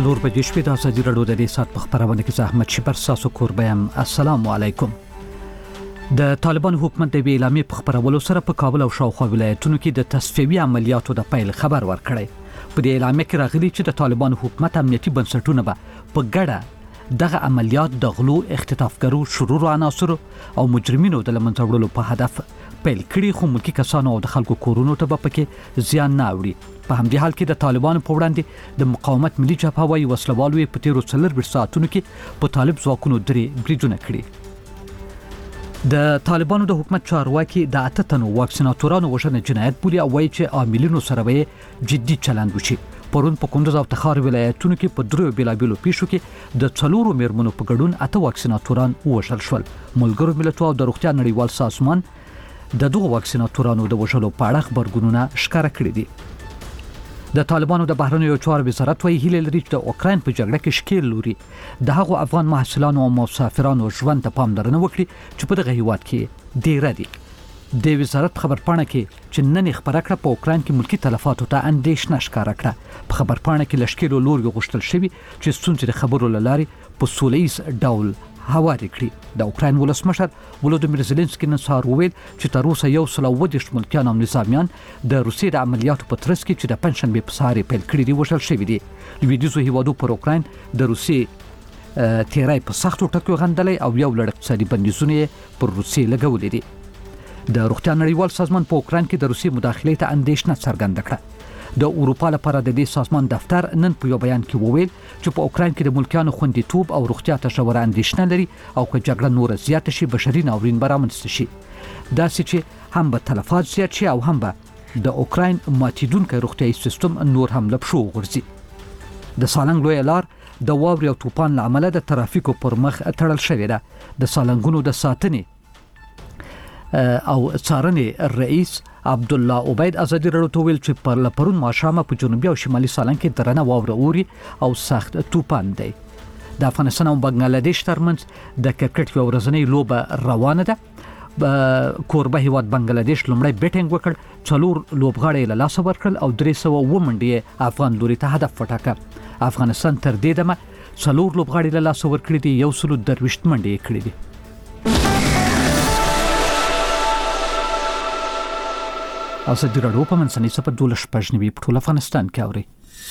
څلور بجې شپې د ازادي راډیو د دې ساعت په خبرونه کې زحمت شپر ساسو کوربیم السلام علیکم. د طالبان حکومت د اعلامیې په خبرولو سره په کابل او شاوخوا ولایتونو کې د تصفیوي عملیاتو د پیل خبر ورکړی. په دې اعلامیه کې راغلي چې د طالبان حکومت امنیتي بنسټونه به په ګډه دغه عملیات د غلو، اختطافګرو، شرور عناصر او مجرمینو د لمنځه وړلو په هدف پیل کړي، خو ملکی کسانو او د خلکو کورونو ته به پکې زیان نه اوړي. په همدې حال کې د طالبانو په وړاندې د مقاومت ملي جبهه وايي وسلوالو په تیرو 24 ساعتونو کې په طالب ځواکونو درې بریدونه کړي. د طالبانو د حکومت چارواکي د 8 تنو واکسیناتورانو وژنه جنایت بولي او وایي چې عاملینو سره به جدي چلند وشي. پرون په کندوز او تخار ولایتونو کې په درو بیلابیلو پیښو کې د 4 میرمنو په ګډون 8 واکسیناتوران وژل شول. ملګرو ملتونو او د روغتیا نړیوال سازمان د دغو واکسیناتورانو د وژلو په اړه خبرګونونه ښکاره کړي دي. د طالبانو د بهرنیو چارو وزارت وايي هیله لري چې د اوکراین په جګړه کې ښکیل لوري د هغو افغان محصلانو او مسافرانو ژوند ته پاملرنه وکړي چې په دغه هیواد کې ډیر دي. د وزارت خبرپاڼه کې چې نن خبره کړه په اوکراین کې ملکی تلفاتو ته اندېښنه ښکاره کړه. په خبرپاڼه کې لشکرو لوري غوښتل شوی چې ستونزې د خبرو لاري په سولهییز ډول هواري کړي. د اوکراین ولسمشر ولودیمیر زيلنسکي نن سهار وویل چې تر اوسه 120 ملکیان او نظامیان د روسیې د عملیاتو په ترڅ کې چې د پنځشنبه په سهار پیل کړي دي وژل شوي دي. لویدیځو هیوادو پر اوکراین د روسیې تیرای په سختو ټکو غندلې او یو لړ اقتصادي بندیزونه پر روسیې لګولې دي. د روغتیا نړیوال سازمان په اوکراین کې د روسیې مداخلې ته اندېښنه څرګنده کړه. د اروپا لپاره د دې سازمان دفتر نن په یو بیان کې وویل چې په اوکراین کې د ملکیانو خوندیتوب او روغتیا ته ژوره اندېښنه لري او که جګړه نور زیاته شي بشري ناورین به رامنځته شي. داسې چې هم به تلفات زیات شي او هم به د اوکراین ماتیدونکی روغتیايي سیستم نور هم له پښو وغورځي. د سالنګ لویه لار د واورې او طوفان له امله د ترافیکو پر مخ تړل شوې ده. د سالنګونو د ساتنې او څارنې رئیس عبد الله عبید ازادي راډیو ته ویل چې پرون ماښام په جنوبي او شمالي سالنګ کې درنه واوره اوري او سخت طوفان دی. د افغانستان او بنگلاديش ترمنځ د کرکټ یو ورځنۍ لوبه روانه ده. کوربه هیواد بنگلاديش لومړی بیټینګ وکړ، 4 لوبغاړي له لاسه ورکړل او 300 منډې افغان لوري ته هدف وټاکه. افغانستان تر دې دمه 4 لوبغاړي له لاسه ورکړي دي، 123 منډې کړې دي. ازادي راډیو په منځنۍ سفر 12 په ټول افغانستان کې اوري.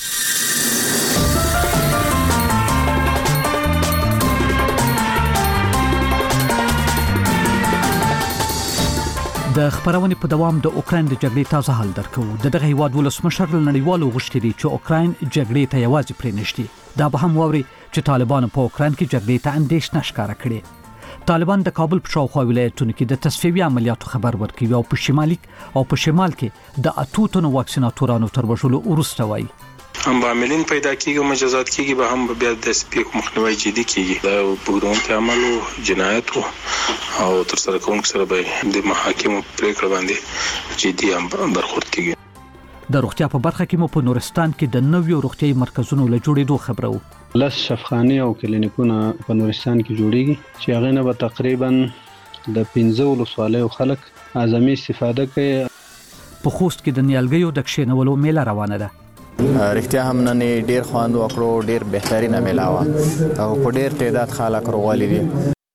د خبرونې په دوام د اوکراین د جګړې تازه حال درکو. دغه هیواد ولسمشر نړیوالو غوښتي دي چې اوکراین جګړې ته یوازې پرېنښتي. دا به هم واوري چې طالبان په اوکراین کې جګړې ته اندېښنه ښکاره کړي. طالبان د کابل په شاوخوا ولایتونو کې د تصفیوي عملیاتو خبر ورکوي او په شمال کې د 8 تنو واکسیناتورانو تر وژلو وروسته وایي هم عاملین پیدا کیږي او مجازات کیږي به هم بیا د سپیک مخنیوي جدي کیږي. دا پروګرام عمل او جنایت او تر سره کوونکو سره به د محاکمو پریکړه باندې جدي هم برخورد کیږي. د روغتیا په برخه کې مو په نورستان کې د نویو روغتیايي مرکزونو له جوړېدو خبرو. لس شفاخانې او کلینیکونه په نورستان کې جوړیږي چې هغه نه به تقریبا د 15 ولسوالیو خلک اعظمي استفاده کوي. په خوست کې د نیالګیو د کښېنولو میله روانه ده. رښتیا هم نن ډیر خواند وکړو، ډیر بهترینه میله وه او په ډیر تعداد خلک راغلي دي.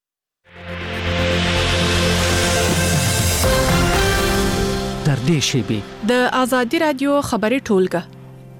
تر دې شیبې د ازادي راډیو خبري ټولګه.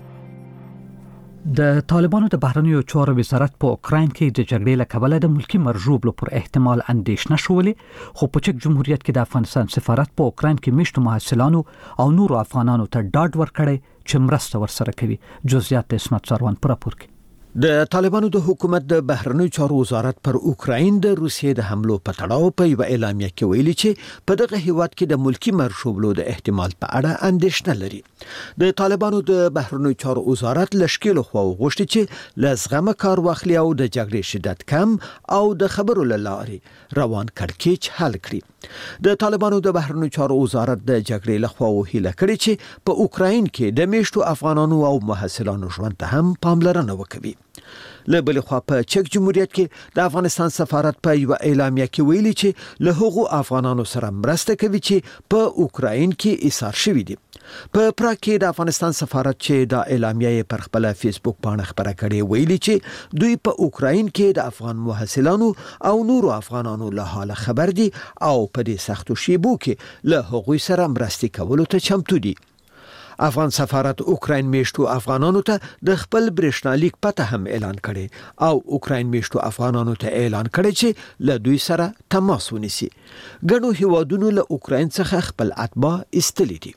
د طالبانو د بهرنیو چارو وزارت په اوکراین کې د جګړې له کبله د ملکی مرجوبلو پر احتمال اندېښنه شولې، خو په چک جمهوریت کې د افغانستان سفارت په اوکراین کې میشتو محصلانو او نورو افغانانو ته ډاډ ورکړی چې مرسته ورسره کوي. جزئیات د اسمت سروان پر راپور کې. د طالبانو د حکومت د بهرنیو چارو وزارت پر اوکراین د روسیې د حملو په تړاو په یو اعلامیه کې ویلي چې په دغه هیواد کې د ملکی مرشوبلو د احتمال په اړه اندېښنه لري. د طالبانو د بهرنیو چارو وزارت لشکلو خو غوښتي چې لزغمه کار واخلي او د جګړې شدت کم او د خبرو لارې روان کړکېچ حل کړي. د طالبانو د بهرنیو چارو وزارت د جګړې لخوا وهیله کړي چې په اوکراین کې د میشتو افغانانو او محصلانو ژوند ته هم پاملرنه وکړي. له بل خوا په چک جمهوریت کې د افغانستان سفارت په یو اعلامیه کې ویلي چې له هغو افغانانو سره مرسته کوي چې په اوکراین کې ایثار شوي دي. په پراګ کې د افغانستان سفارت چې د اعلامیه پر خپل فیسبوک باندې خبره کړې ویلي چې دوی په اوکراین کې د افغان محصلانو او نورو افغانانو له حال خبر دي او په دې سختو شیبو کې له هغوی سره مرستې کولو ته چمتو دي. افغان سفارت اوکراین میشتو افغانانو ته د خپل برېښنالیک پته هم اعلان کړي او اوکراین میشتو افغانانو ته اعلان کړي چې له دوی سره تماس ونیسي. ګڼو هیوادونو له اوکراین څخه خپل اتباع ایستلي دي.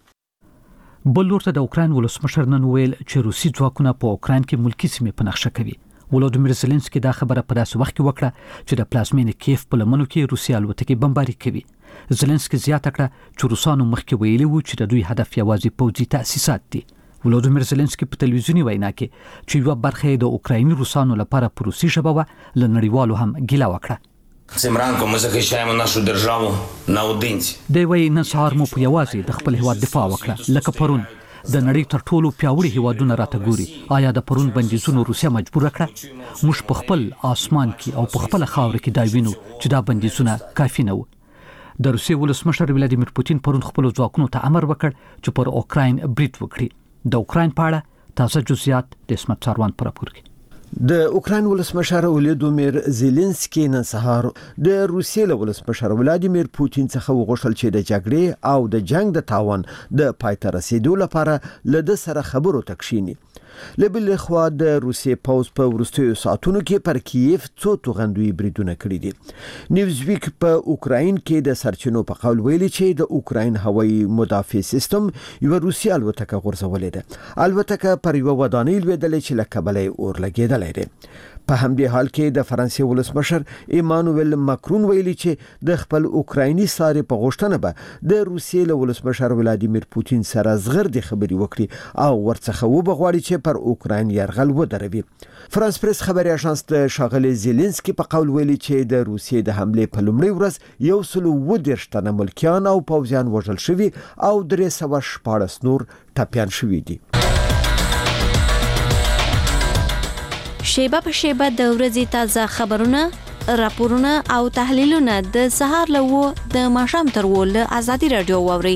بل لورته د اوکراین ولسمشر نن ویل چې روسي ځواکونه په اوکراین کې ملکی سیمې په نقشه کوي. ولودیمیر زيلنسکي دا خبره په داسې وخت کې وکړه چې د پلازمینې کیف په لمنو کې روسي الوتکې بمباري کوي. زيلنسکي زیاته کړه چې روسانو مخکې ویلي وو چې د دوی هدف یوازې پوځي تاسیسات دي. ولودیمیر زيلنسکي په تلویزیونی وینا کې چې یو برخه د اوکرایني روسانو لپاره په روسي ژبه و لنړیوالو هم ګیله وکړه. Цим ранком ми захищаємо нашу державу наодинці. د وی نن سهار مو په یوازې د خپل هیواد دفاع وکړه لکه پرون د نړۍ تر ټولو پیاوړي هیوادونه راته ګوري. آیا د پرون بندیزونو روسیا مجبور کړه؟ موږ په خپل آسمان کې او په خپل خاور کې دا وینو چې دا بندیزونه کافي نه وو. د روسیې ولسمشر ولادیمیر پوتین پرون خپل ځواکونو ته امر وکړ چې پر اوکراین برید وکړي. د اوکراین په اړه تازه جزئیات د اسمت ساروان پر راپور کې. د اوکراین ولسمشر ولادیمیر زيلنسکي نن سهار د روسیې له ولسمشر ولادیمیر پوتین څخه وغوښتل چې د جګړې او د جنگ د تاوان د پای ته رسیدو لپاره له د سره خبرو تکشینی. لبل خو د روسیې پوز په ورستیو ساعتونو کې پر کیف څو توغندوی بریدونه کړی دي. نیوزویک په اوکراین کې د سرچینو په قول ویلي چې د اوکراین هوایي مدافع سیستم یو روسي الوتکه غورځولې ده. الوتکه پر یو ودانۍ لویدلې چې له کبله اور لګیدلې ده. په همدې حال کې د فرانسې ولسمشر ایمانوئل ماکرون ویلي چې د خپل اوکرایني ساري په غوښتنه به د روسیې له ولسمشر ولادیمیر پوتین سره زغردي خبري وکړي او ورڅخه وبغواړي چې پر اوکراین يرغل ودروي. فرانس پریس خبري اژانس د شاغلي زيلنسکي په قول ویلي چې د روسیې د حمله په لومړي ورځ 110 تنه ملکیان او پوځیان وژل شوي او 314 نور ټپيان شوي دي. شیبه په شیبه د ورځې تازه خبرونه، راپورونه او تحلیلونه د سهار له د ماښام تر له آزادي رادیو واوري.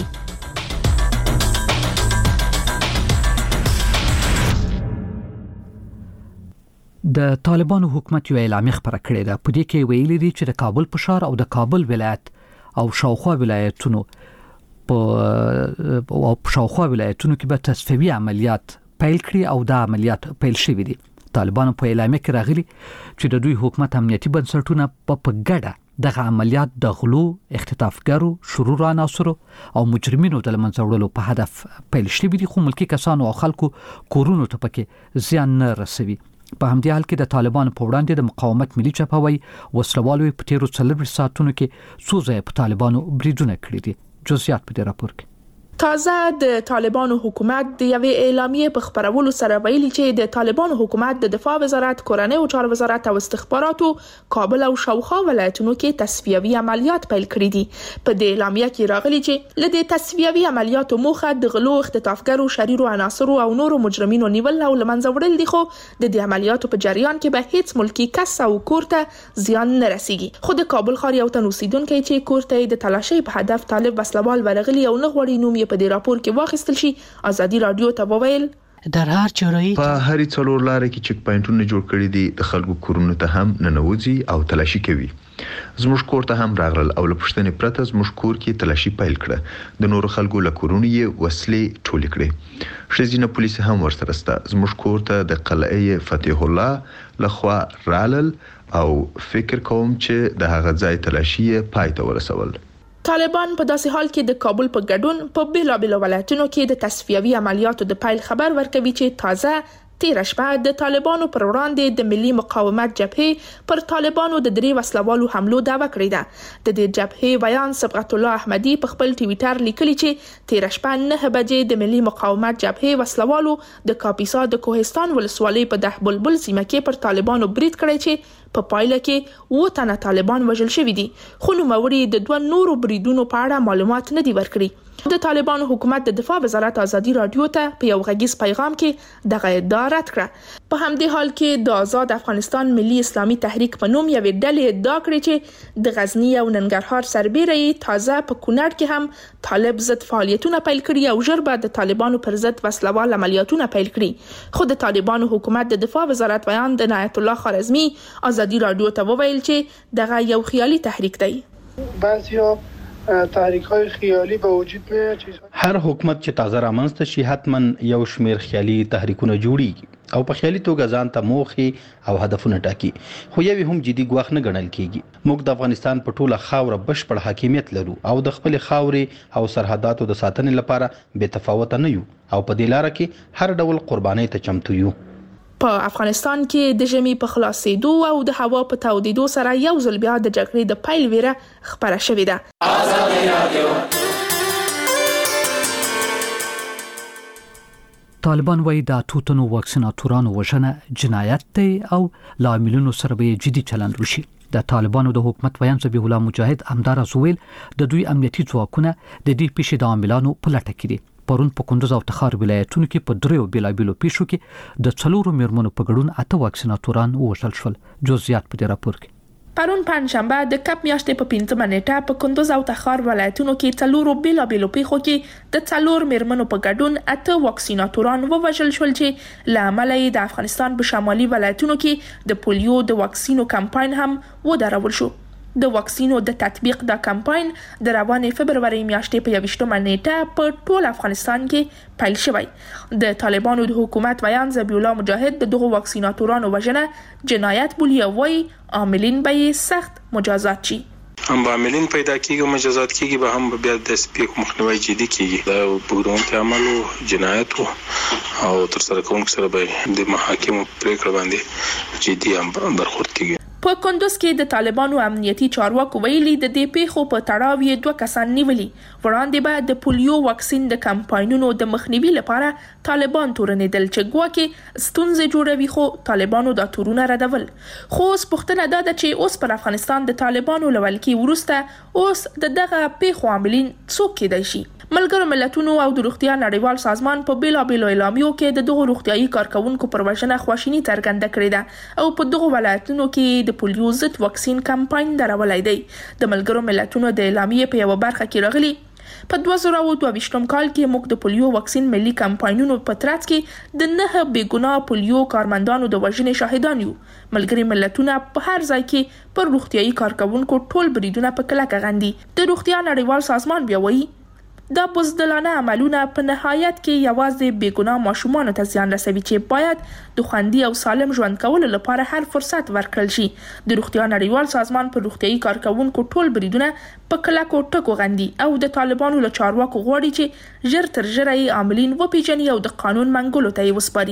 د طالبانو حکومت یو اعلامیه خبره کړې ده. په دې کې ویلي دي چې د کابل په ښار او د کابل ولایت او شاوخوا ولایتونو کې به تصفیوي عملیات پیل کړي او دا عملیات پیل شوي دي. طالبانو په اعلامیه کې راغلي چې د دوی حکومت امنیتي بنسټونه په ګډه دغه عملیات د غلو، اختطافګرو، شرور عناصرو او مجرمینو د لمنځه وړلو په هدف پیل شوي دي، خو ملکی کسانو او خلکو کورونو ته پکې زیان نه رسوي. په همدې حال کې د طالبانو په وړاندې د مقاومت ملي جبهه وسلوالو په تیرو 4 ساعتونو کې څو ځله په طالبانو بریدونه کړي دي. جزئیات په دې راپور کې. تازه د طالبانو حکومت د یوې اعلامیې په خبرولو سره ویلي چې د طالبانو حکومت د دفاع وزارت، کورنۍ او چارو وزارت او استخباراتو کابل او شاوخوا ولایتونو کې تصفیوي عملیات پیل کړي دي. په دې اعلامیه کې راغلي چې له دې تصفیوي عملیاتو موخه د غلو، اختطافګرو، شریرو عناصرو او نورو مجرمینو نیول او لمنځه وړل دي، خو د دې عملیاتو په جریان کې به هیڅ ملکی کس او کور ته زیان نه رسیږي. خو د کابل ښار یو تن اوسیدونکو چې کور ته د تلاشي په هدف طالب وسلوال ورغلي او نه غوړي نوم په دې راپور کې واخیستل شي. آزادي رادیو ته وویل در هر چرایی په هرې څلور لارې کې چک پاینټونه جوړ کړي دي، د خلکو کورونو ته هم ننوځي او تلاشي کوي. زموږ کور ته هم راغلل او له پوښتنې پرته زموږ کور کې تلاشي پیل کړه. د نورو خلکو له کورونو یې وسلې ټولې کړې. ښځینه پولیس هم ورسره سته. زموږ کور ته د قلعه فتح الله لخوا رالل او فکر کوم چې د هغه ځای تلاشي پای ته ورسول. طالبان په داسې حال کې د کابل په ګډون په بیلابیلو ولایتونو کې د تصفیوي عملیاتو د پیل خبر ورکوي چې تازه تیر شپه د طالبانو پر وړاندې د ملي مقاومت جبهه پر طالبانو د 3 وسلوالو حملو دعوه کړې ده. د دې جبهه بیان صبغت الله احمدي په خپل ټویټر لیکلي چې تیر شپه 9 بجې د ملي مقاومت جبهه وسلوالو د کاپیسا د کوهستان ولسوالۍ په ده بلبل سیمه کې پر طالبانو برید کړی چې په پایله کې 9 طالبان وژل شوي دي، خو نوموړي د 2 نورو بریدونو په اړه معلومات نه دي ورکړي. د طالبانو حکومت د دفاع وزارت ازادي رادیو ته په یو غږیز پیغام کې دغه ادعا رد کړه. په همدې حال کې د آزاد افغانستان ملي اسلامي تحریک په نوم یوې ډلې ادعا کړې چې د غزنی او ننګرهار سربېره یې تازه په کونړ کې هم طالب ضد فعالیتونه پیل کړي او ژر به د طالبانو پر ضد وسلوال عملیاتونه پیل کړي. خو د طالبانو حکومت د دفاع وزارت بیان د عنایت الله خوارزمي ازادي رادیو ته وویل چې دغه یو خیالي تحریک دی. بعضیا تحریک‌های خیالی به وجود میاد. هر حکومت چې تازه رامنځته شي حتما یو شمیر خیالي تحریکونه جوړیږي او په خیالي توګه ځان ته موخې او هدفونه ټاکي، خو یو هم جدي ګواښ نه ګڼل کیږي. موږ د افغانستان په ټوله خاوره بشپړ حاکمیت لرو او د خپل خاورې او سرحداتو د ساتنې لپاره بې تفاوت نه یو او په دې لار کې هر ډول قربانۍ ته چمتو یو. په افغانستان کې د ژمي په خلاصېدو او د هوا په تودېدو سره یو ځل بیا د جګړې د پیل ویره خپره شوې ده. طالبان وايي د توتنو واکسیناتورانو وژنه جنایت دی او لاملونو سره به جدي چلند وشي. د طالبانو د حکومت ویان ذبیح الله مجاهد همدار زویل د دوی امنیتي ځواکونه د دې پیښې د عاملانو په لټه کې دي. پرون په کندوز او تخار ولایتونو کې په دریو بیلابیلو پیښو کې د 4 میرمنو په ګډون 8 واکسیناتوران وژل شول. جزئیات په دې راپور کې. پرون پنځشنبه د کپ میاشتې په 15 نیټه په کندوز او تخار ولایتونو کې 4 بیلابیلو پیښو کې د 4 میرمنو په ګډون 8 واکسیناتوران وژل شول چې لامل یې د افغانستان په شمالي ولایتونو کې د پولیو د واکسینو کمپاین هم ودرول شو. د واکسینو د تطبیق دا کمپاین د روانې فبرवरी میاشتې په 28 نیټه په ټول افغانستان کې پیل شوی. د طالبانو د حکومت بیان ذبیح الله مجاهد د دغه واکسیناتورانو وژنه جنایت بولي او وايي عاملین به سخت مجازات شي. هم به عاملین پیدا کیږي مجازات کیږي به هم بیا د سپیکو مخنیوي جدي کیږي. دا وګړو عمل او جنایت او تر سره کوونکو سره به د محاکمو پریکړه باندې جدي هم برخورد کیږي. په کندوز کې د طالبانو امنیتي چارواکو ویلي د دې پیښو په تړاو یې 2 کسان نیولي. وړاندې به د پولیو واکسین د کمپاینونو د مخنیوي لپاره طالبان تورنېدل چې ګواکې ستونزې جوړوي، خو طالبانو دا تورونه ردول. خو اوس پوښتنه ده چې اوس پر افغانستان د طالبانو لولکې وروسته اوس دغه پیښو عاملین څوک کېدای شي. ملګرو ملتونو او د روغتیا نړیوال سازمان په بیلابیلو اعلامیو کې دغه روغتیايي کارکونکو پر وژنه خواشیني څرګنده کړې ده او په دغه ولایتونو کې د پولیو ضد واکسین کمپاین درولای دی. د ملګرو ملتونو د اعلامیې په یو برخه کې راغلي په 2022 کال کې موږ د پولیو واکسین ملي کمپاینونو په ترڅ کې د 9 بېګناه پولیو کارمندانو د وژنې شاهدان یو. ملګري ملتونه په هر ځای کې پر روغتیايي کارکونکو ټول بریدونه په کلکه غندي. د روغتیا نړیوال سازمان بیا وایي دا بزدلانه عملونه په نهایت کې یوازې بېګناه ماشومان ته زیان رسوي چې باید د خوندي او سالم ژوند کولو لپاره هر فرصت ورکړل شي. د روغتیا نړیوال سازمان پر روغتیايي کارکونکو ټول بریدونه په کلکو ټکو غندي او د طالبانو له چارواکو غواړي چې ژر تر ژره یې عاملین وپیژني او د قانون منګولو ته یې وسپاري.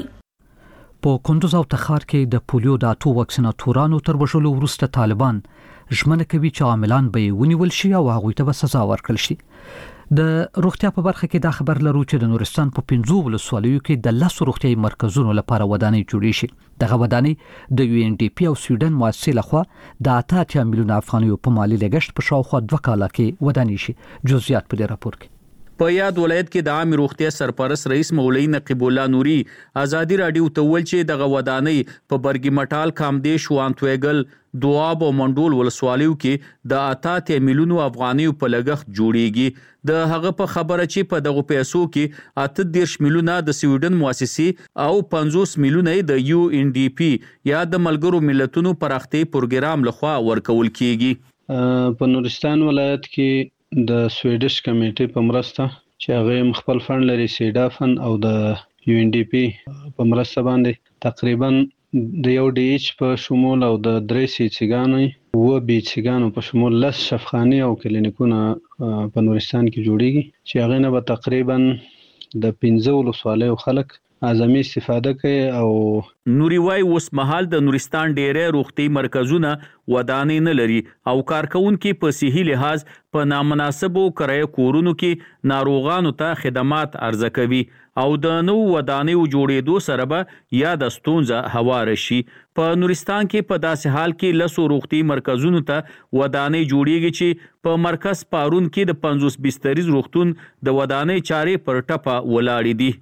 په کندوز او تخار کې د پولیو د 8 واکسیناتورانو تر وژلو وروسته طالبان ژمنه کوي چې عاملان به ونیول شي او هغوی ته به سزا ورکړل شي. د روغتیا په برخه کې دا خبر لرو چې د نورستان په 15 ولسوالیو کې د 10 روغتیايي مرکزونو لپاره ودانۍ جوړې شي. دغه ودانۍ د UNDP او سویډن مؤسسې لخوا د 8 میلیون افغانیو په مالی لګښت په شاوخوا 2 کال کې ودانۍ شي. جزئیات په دې راپور کې. په یاد ولایت کې د عام روغتیا سرپرست رئیس مولوی نقیب الله نوري ازادي رادیو ته ویل چې دغه ودانۍ په برګی مټال کامدیش وانتویګل دواب او منډول ولسوالیو کې د 8 میلیون افغانیو په لګښت جوړیږي. د هغه په خبره چې په دغه پیسو کې 18 میلیونه د سویډن مؤسسې او 50 میلیونه د UNDP یا د ملګرو ملتونو پراختي پروګرام لخوا ورکول کیږي. په نورستان ولایت کې د سویډش کمیټې په مرسته چې هغه خپل فند لري سیډافن او د UNDP په مرسته باندې تقریبا د یو DH په شمول او د 3 سیچګانو و بیچګانو په شمول 10 شفخاني او کلینیکونه په نورستان کې جوړیږي چې هغه نه به تقریبا د 15 ولسوالیو خلک اعظمي استفاده کوي. او نوري وای اوس مهال د نورستان ډېرې روغتي مرکزونه ودانې نه لري او کارکونکو په صحي لحاظ په نامناسبو کرایه کورونو کې ناروغانو ته خدمات عرضه کوي او د نو ودانې جوړېدو سره به یا د ستونزه هوار شي. په نورستان کې په داسې حال کې لسو روغتي مرکزونو ته ودانې جوړیږي چې په مرکز پارون کې د 50 بستریز روغتون د ودانې چارې پر ټپه ولاړې دي.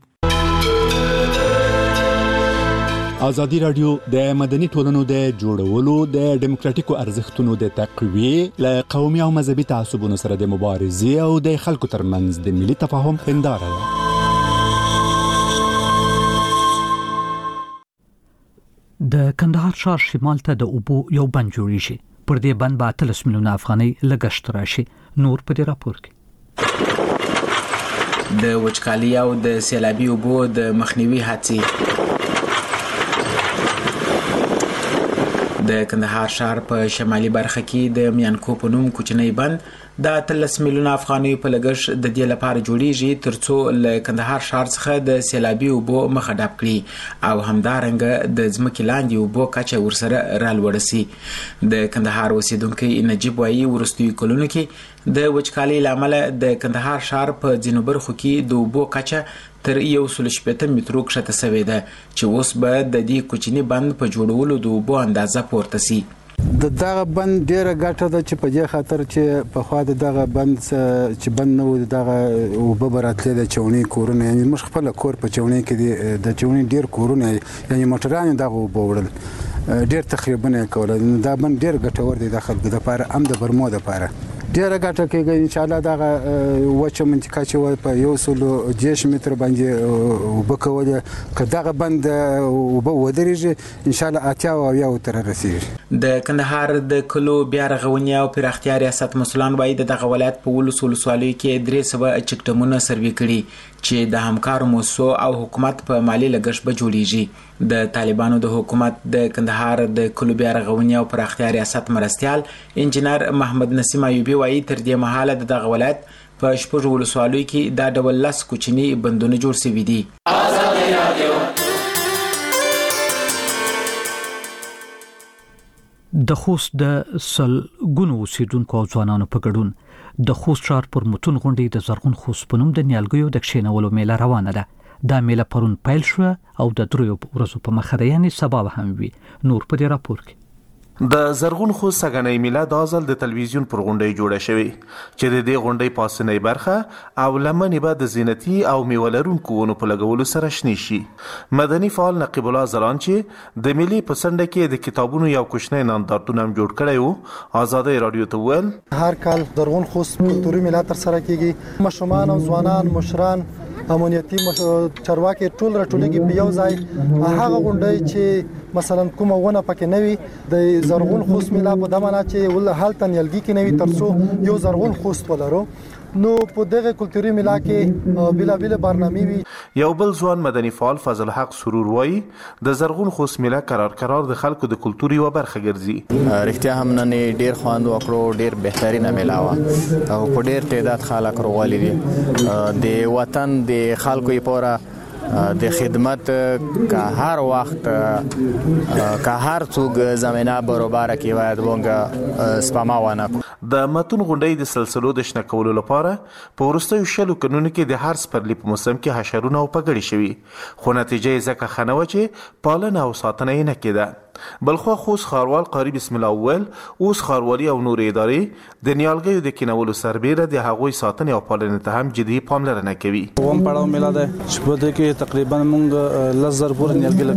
ازادي رادیو د مدني ټولنو د جوړولو د ډیموکراتیکو ارزښتونو د تقویې له قومي او مذهبي تعصبونو سره د مبارزې او د خلکو ترمنځ د ملي تفاهم هنداره ده. د کندهار ښار شمال ته د اوبو یو بند جوړیږي. پر دې بند به 30 میلیونه افغانۍ لګښت راشي. نور په دې راپور کې د وچکالي او د سیلابي اوبو د مخنیوي هڅې د کندهار ښار په شمالي برخه کې د میانکو په نوم کوچنی بند د 13 میلیونه افغانۍ په لګښت د دې لپاره جوړیږي ترڅو له کندهار ښار څخه د سیلابي اوبو مخه ډب کړي او همدارنګه د ځمکې لاندې اوبو کچه ورسره رالوړه سي. د کندهار اوسیدونکي نجیب وایي وروستیو کلونو کې د وچکالۍ له امله د کندهار ښار په ځینو برخو کې د اوبو کچه تر 180 مترو کښته شوې ده چې اوس به د دې کوچني بند په جوړولو د اوبو اندازه پورته سي. د دغه بند ډیره ګټه ده چې په دې خاطر چې په خوا د دغه بند چې بند نه و دغه اوبه براتلې د چونی کورونه یعنی موږ خپل کور په چونی کې د چونی ډیر کورونه یعنی موټران دغه اوبه وړل ډیر تخریبونه کول. دا بند ډیر ګټور دی د خلکو لپاره هم د برمو لپاره ډیره ګټه کوي. ان شاء الله دغه وچه منطقه چې په 110 متر باندې وبکول کداغه بند وب ودرېږي ان شاء الله اتیا او یا تر رسیږي. د کندهار د کلو بیا رغونی او پراختیا ریاست مسولان وایي دغه ولایت په ولسوالۍ کې 300 چکټمونه سروي کړي چې د همکارو مؤسسو او حکومت په مالی لګښت به جوړیږي. د طالبانو د حکومت د کندهار د کلو بیا رغونی او پراختیا ریاست مرستيال انجنیر محمد نسیم ایوبی وایي تر دې مهاله دغه ولایت په شپږ ولسوالیو کې دا ډول لس کوچني بندونه جوړ شوي دي. د خوست د سلګونو اوسیدونکو او ځوانانو په ګډون د خوست ښار پر متون غونډې د زرغون خوست په نوم د نیالګیو د کښینولو میله روانه ده. دا میله پرون پیل شو او د 3 ورځو په مخه ده یعنی سبا هم وي. نور په دې راپور کې د زرغون خوست سګنۍ میله د ازل د تلویزیون پر غونډې جوړه شوې چې د دې غونډې پاسنۍ برخه او لمنې به د زینتي او میولرونکو ونو په لګولو سره شنې شي. مدني فعال نقیب الله زران چې د ملي پسنده کې د کتابونو یو کوچنی نندارتون هم جوړ کړی وو آزادۍ رادیو ته ویل هر کال زرغون خوست کلتوري میله تر سره کیږي. مشران او ځوانان مشران امنیتي چارواکي ټول راټولېږي په یو ځای. هغه غونډې چې مثلا کومه ونه پکې نوي د زرغون خوست میله په دمنه چې ول حالت نیلګي کې نوي ترڅو یو زرغون خوست ولرو. نو په دغه کلتوري میله کې بلا بلا برنامه وي. یو بل ځوان مدني فعال فضل حق سرور وایي د زرغون خوست میله قرار د خلکو د کلتوري و برخه ګرځي. رښتیا هم نن ډیر خوند وکړو ډیر بهترینه میله وا او په ډیر تعداد خلک راغلي دي. د وطن د خلکو لپاره د خدمت که هر وخت که هر څوک زمينه برابر کی باید وونګه سپماونه. د متون غونډې د سلسلو د شنه کولو لپاره په ورستیو شلو قانون کې د هر سپرلی په موسم کې حشرونه او پګړې شوي خو نتیجه یې ځکه خنوه چې پالنه او ساتنه یې نه کېده. بلخو خوست خاروال قاری بسم الله اول اوس خاروالي او نور ادارې د نیالګیو د کینولو سربیره د هغوی ساتنې او پالنې ته هم جدي پاملرنه کوي. ووم پړاو میله ده چې په دې کې تقریبا موږ لزر پور نیالګي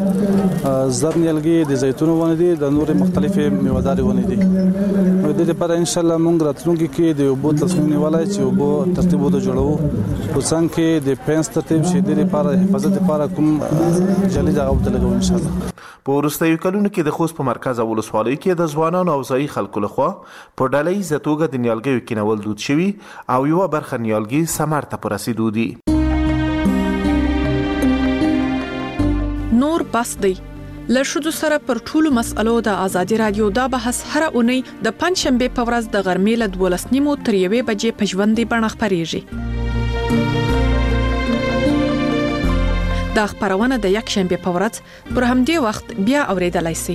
لګو. زر نیالګي د زیتون ونه دي د نور مختلفې میوهداري ونه دي. نو د دې لپاره ان شاء الله موږ راتلونکي کې د یو تصمیم نیولای چې یو ترتیب وته جوړو په څنګه کې د پنس ترتیب شې د لپاره حفاظت لپاره کوم جلید هغه وته لګو ان شاء الله. په ورستیو کلونو کې د خوست په مرکز او ولسوالۍ کې د ځوانانو او ځایي خلکو لخوا په ډلهییزه توګه د نیالګیو کینول دود شوي او یوه برخه نیالګي ثمر ته په رسیدو دي. نور بس دی له ښځو سره پر ټولو مسألو د ازادي رادیو دا بحث هره اونۍ د پنځشنبه په ورځ د غرمې له 12:30 تر 1 بجې په ژوندۍ بڼه خپرېږي. دا خبرونه د یک شنبه په ورځ پر همدې وخت بیا اوریدلای شئ.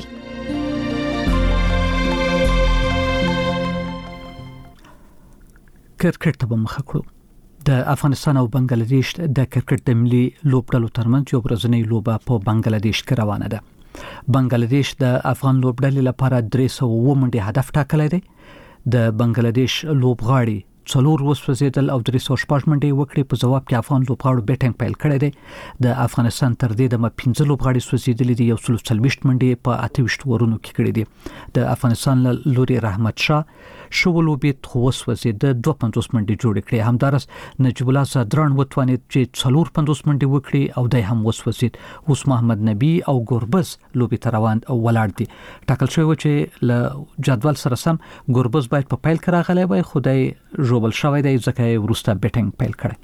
کرکټ ته مخ کړو. د افغانستان او بنگلاديش د کرکټ د ملي لوبډلو ترمنځ یو ورځنی لوبه په بنگلاديش کې روانه ده. بنگلاديش د افغان لوبډلې لپاره 300 منډي هدف ټاکلی دی. د بنگلاديش لوبغاړي 4 وسوځیدل او 306 منډي وکړي. په جواب کې افغان لوبغاړو بیټینګ پیل کړی دی. د افغانستان تر دې د 15 لوبغاړي سوځیدل دي. 140 منډي په 28 ورونو کې کړي دي. د افغانستان لوري رحمت شاه شولوبیت وسوځید 52 منډي جوړ کړي. همدارس نجیب الله زادران وتوانید چې 450 منډي وکړي او دای هم وسوځید. اوس محمد نبی او ګوربز لوبي تروان او ولاړ دي. ټاکل شوی چې ل جدول سره سم ګوربز باید په پیل کې راغلی وای، خدای جوبل شوی دی ځکه ورسته بیټینګ پیل کړي.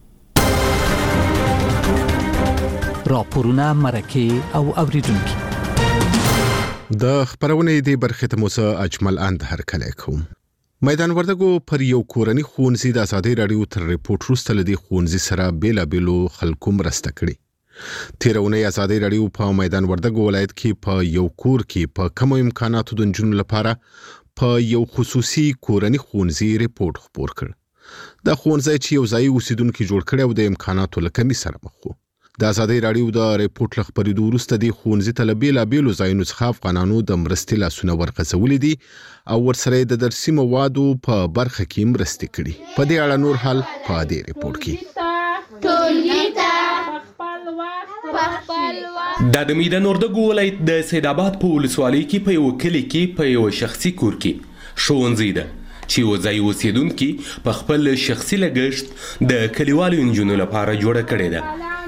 راپورونه مرکه او اوریدونکو د خبرونه دی برخه ته موسی اجمل اند هر کله کوم. میدان وردګو پر یو کورنی خونځي د آزادۍ رادیو تر ریپورت وروسته لدی خونځي سره بیلابیلو خلکو مرسته کړي. تیرونه آزادۍ رادیو په میدان وردګو ولایت کې په یو کور کې په کم امکاناتو د جنونو لپاره په یو خصوصي کورنی خونځي ریپورت خبر کړ. د خونځي چې یو ځای اوسیدونکو جوړ کړي او د امکاناتو لکمي سره مخ وو. د آزادۍ رادیو د ریپورت لخبرېدو وروسته د خونځي طلبې ځایونو څخه افغانانو د مرستې لاسونه ورغځولې دي او ورسره د درسي موادو په برخه کې مرستې کړي. په دې اړه نور حال په دې ریپورت کې. د میدان وردګو ولایت د سید آباد په ولسوالۍ کې په یو کلی کې په یو شخصي کور کې ښوونځی ده چې وځای اوسیدونکي په خپل شخصي لګښت د کلیوالو نجونو لپاره جوړه کړې ده.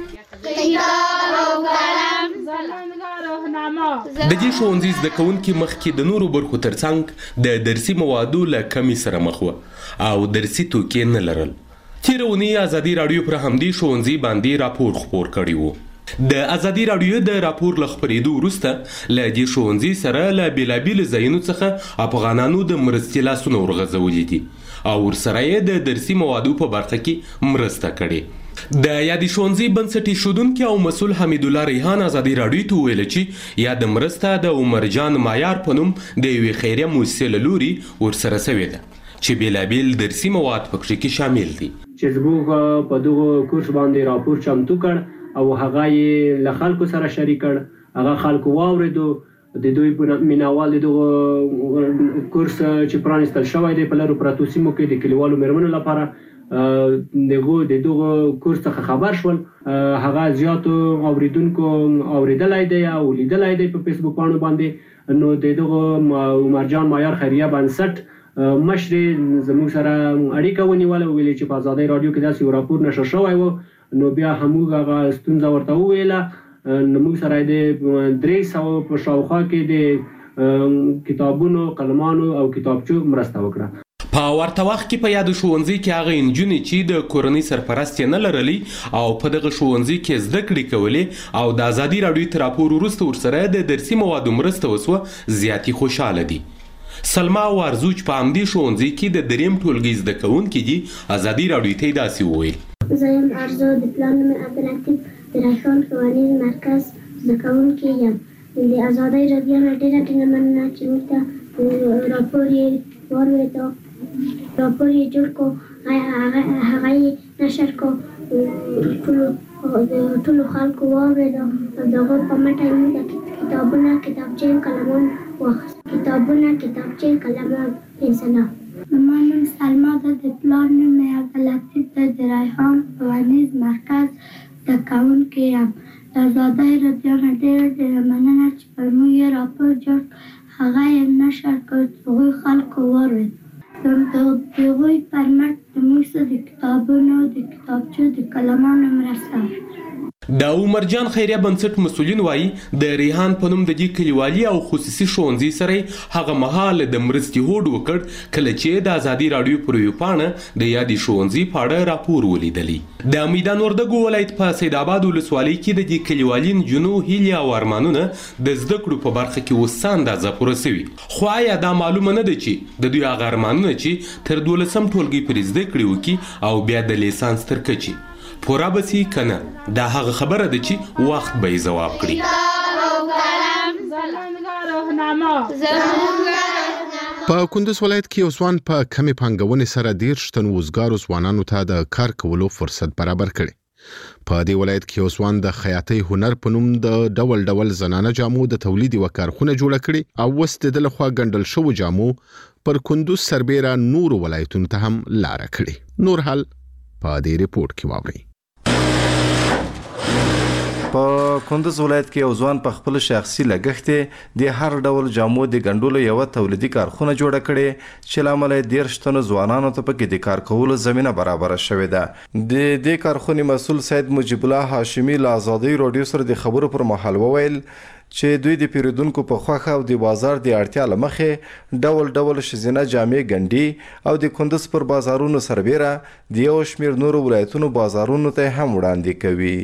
د دې ښوونځي زده کوونکي مخکې د نورو برخو ترڅنګ د درسي موادو له کمۍ سره مخ وو او درسي توکي نه لرل. تېره اونۍ ازادي راډیو پر همدې ښوونځي باندې راپور خپور کړی و. د ازادي راډیو د راپور له خپرېدو وروسته له دې ښوونځي سره له بېلابېلو ځایونو څخه افغانانو د مرستې لاسونه ورغځولي دي او ورسره یې د درسي موادو په برخه کې مرسته کړې. د یادې ښوونځي بنسټ ایښودونکي او مسؤل حمید الله ریحان ازادي راډیو ته وویل چې یاد مرسته د عمرجان مایار په نوم د یوې خیریه موسسې له لوري ورسره سوې ده چې بېلابېل درسي مواد پکې کې شامل دي. چې زموږ په دغه کورس باندې راپور چمتو کړ او هغه یې له خلکو سره شریک کړ. هغه خلکو واورېدو د دوی په مینوال دغه کورس چې پرانستل شوی دی په لرو پراتو سیمو کې د کلیوالو مېرمنو لپاره دغه کورس څخه خبر شول. هغه زیاتو اوریدونکو اوریدلای دی او لیدلای دی په فیسبوک باندې نو دغه عمرجان مایار خیریه بنسټ مشر زموږ سره اړیکه ونیوله ویل چې په ازادۍ رادیو کې داسې یو راپور نشر شوی و. نو بیا هموږ هغه ستونزه ورته وویله. نو موږ سره د 300 په شاوخوا کې د کتابونو قلمانو او کتابچو مرسته وکړه. په ورته وخت کې په یاد ښوونځي کې هغه انجونې چې د کورنۍ سرپرست نه لرلي او په دغه ښوونځي کې زده کړې کولې او د ازادي راډیو تر راپور وروسته ورسره د درسي موادو مرسته وسوه زیاتې خوشحاله دي. سلما وارزوچ په همدې ښوونځي کې د دریم ټولګي زده کوونکي دي. ازادي راډیو ته داسې وویل: زه یم ارزو د پلان نوم عبداللطیف د ریحان ښوونیز مرکز زده کوونکی یم. د ازادۍ راډیو نه ډېره مننه چې موږ ته راپور یې واورېدو، راپور یې جوړ کړو، هغه یې نشر کړو، ټولو خلکو واورېدو او د هغو په مټه یې موږ کتابونه، کتابچې، قلمان واخیست. کتابونه، کتابچې، قلمان، پنسله. زما نوم سلما ده، د پلار نوم مې عبداللطیف ده، د ریحان ښوونیز مرکز زده کوونکی یم. د ازادۍ راډیو نه ډېره مننه چې پر موږ یې راپور جوړ، هغه یې نشر کړ، هغوی خلکو واورېد. د هغوی پر مټ موږ سره د کتابونو، د کتابچو، د قلمانو مرسته. د عمرجان خیریه بنسټ مسؤلین وایي د ریحان په نوم د دې کلیوالي او خصوصي ښوونځي سره هغه مهال د مرستې هوډ وکړ کله چې د ازادي راډیو پر ویبپاڼه د یادې ښوونځي په اړه راپور ولیدلی. د میدان وردګو ولایت په سید آباد ولسوالۍ کې د دې کلیوالي نجونو هیلې او ارمانونه د زده کړو په برخه کې اوس څه اندازه پوره سوي. خو آیا دا معلومه نه ده چې د دوی هغه ارمانونه چې تر 12 ټولګي پورې زده کړې وکړي او بیا د لیسانس تر کچې پورا بسی کنه دا هغه خبره ده چې وخت به جواب کړي. په کندوز ولایت کې اوسوان په کمی پانګونې سره 13 تن وزګارو ځوانانو ته د کار کولو فرصت برابر کړي. په دې ولایت کې اوسوان د خیاطۍ هنر په نوم د ډول ډول زنانه جامو د تولید و کارخونه جوړه کړي او وس د لخوا ګندل شو جامو پر کندوز سربېره نور ولایتونو ته هم لار کړي. نور حال په دې ریپورت کې واورئ. په کندوز ولایت کې یو ځوان په خپل شخصي لګښت د هر ډول جامو د ګندلو یو تولیدي کارخونه جوړه کړي چې لامل 13 تن ځوانانو ته پکې د کار کولو زمينه برابر شوې ده. د دې کارخونې مسؤل سید مجيب الله هاشمي له آزادۍ رادیو سره د خبرو پر مهال وویل چې دوی د پیرودونکو په خوښه او د بازار د اړتیا لمخې ډول ډول شزینه جامې ګنډي او د کندوز پر بازارونو سربېره د یو شمېر نورو ولایتونو بازارونو ته هم وړاندې کوي.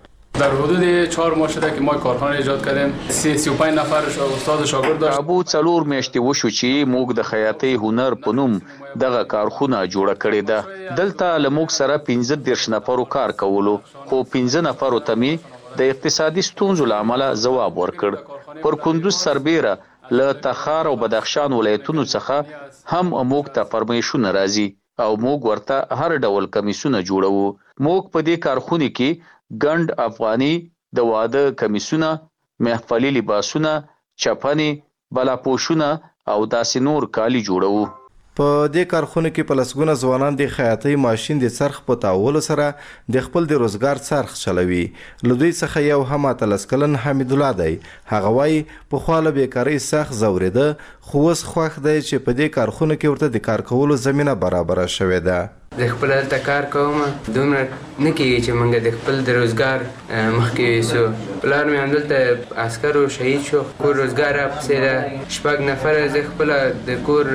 در حدود 4 ماه شده که ما کارخانه ایجاد کردیم. 35 نفر استاد شاگرد داشت. ابو څلور میاشتې وشو چې موږ د خیاطۍ هنر په نوم دغه کارخونه جوړه کړې ده. دلته له موږ سره 15 نفرو کار کولو، خو 15 نفرو ته مې د اقتصادي ستونزو له امله ځواب ورکړ. پر کندوز سربېره له تخار او بدخشان ولایتونو څخه هم موږ ته فرمایشونه راځي او موږ ورته هر ډول کمیسونه جوړوو. موږ په دې کارخونه کې ګند افغاني د واده کمیسونه، محفلي لباسونه، چپنې، بلاپوشونه او داسې نور کالی جوړوو. په دې کارخونه کې په لسګونه ځوانان د خیاطۍ ماشین د څرخ په تاولو سره د خپل د روزګار څرخ چلوي. له دوی څخه یو هم 13 کلن حمید الله دی. هغه وایي پخوا له بیکارۍ سخت ځورېده، خو اوس خوښ دی چې په دې کارخونه کې ورته د کار کولو زمینه برابره شوې ده. د خپل هلته کار کوم، دومره نه کېږي چې موږ د خپل د روزګار مخکې ویسو. پلار مې همدلته عسکرو شهید شو، کور روزګار راپسې ده. 6 نفره زه خپله د کور